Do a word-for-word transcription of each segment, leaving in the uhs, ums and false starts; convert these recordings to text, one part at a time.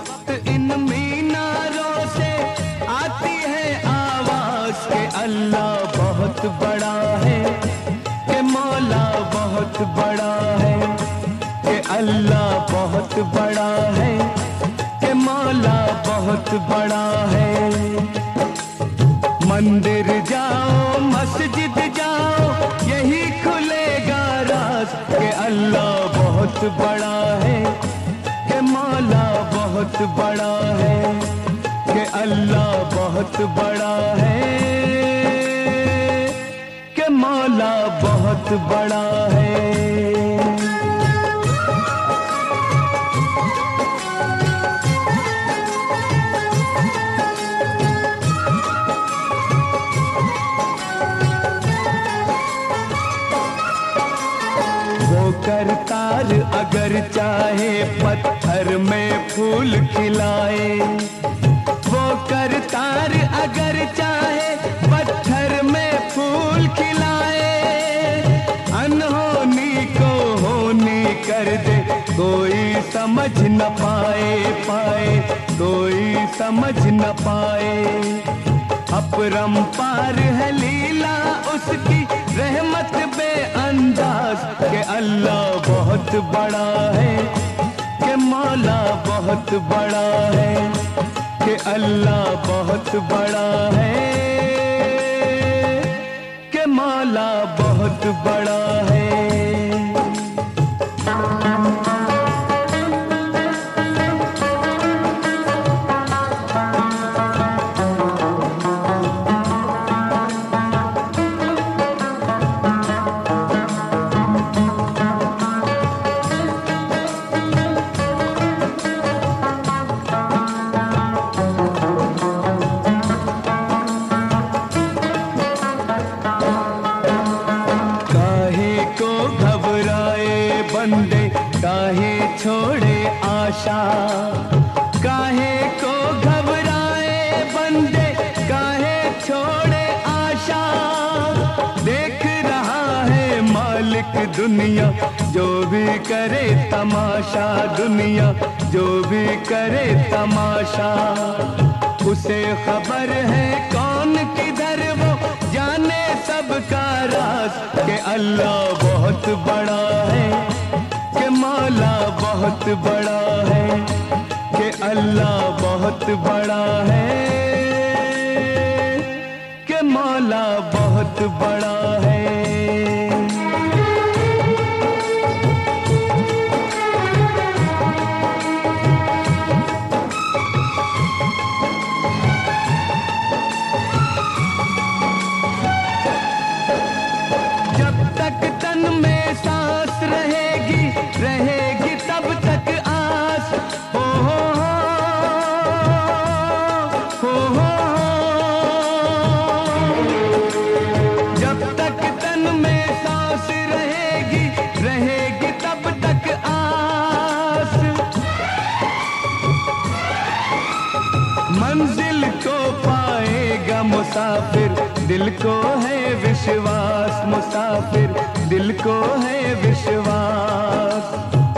वक्त इन मीनारों से आती है आवाज के अल्लाह बहुत बड़ा है, के मौला बहुत बड़ा है, के अल्लाह बहुत बड़ा है, के मौला बहुत बड़ा है। मंदिर जाओ मस्जिद जाओ यही खुलेगा राज के अल्लाह बहुत बड़ा है, के मौला बहुत बड़ा है, के अल्लाह बहुत बड़ा है, के मौला बहुत बड़ा है। करतार अगर चाहे पत्थर में फूल खिलाए, वो करतार अगर चाहे पत्थर में फूल खिलाए, अनहोनी को होनी कर दे कोई समझ न पाए, पाए कोई समझ न पाए। अपरंपार है लीला उसकी रहमत बेअंदाज के अल्लाह बहुत बड़ा है, के मौला बहुत बड़ा है, के अल्लाह बहुत बड़ा है, के मौला बहुत बड़ा है। बंदे काहे छोड़े आशा, काहे को घबराए बंदे काहे छोड़े आशा। देख रहा है मालिक दुनिया जो भी करे तमाशा, दुनिया जो भी करे तमाशा। उसे खबर है कौन किधर वो जाने सबका राज के अल्लाह बहुत बड़ा है, के मौला बहुत बड़ा है, के अल्लाह बहुत बड़ा है, के मौला बहुत बड़ा है। जब तक तन में सांस रहेगी रहेगी तब तक आस, हो हो हो हो। जब तक तन में सांस रहेगी रहेगी तब तक आस। मंजिल को पाएगा मुसाफिर दिल को है विश्वास, मुसाफिर दिल को है विश्वास।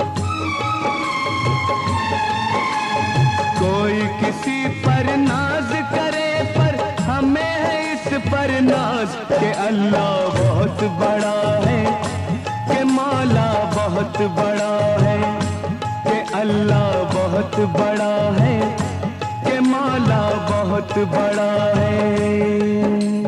कोई किसी पर नाज करे पर हमें है इस पर नाज के अल्लाह बहुत बड़ा है, के मौला बहुत बड़ा है, के अल्लाह बहुत बड़ा है, के मौला बहुत बड़ा है।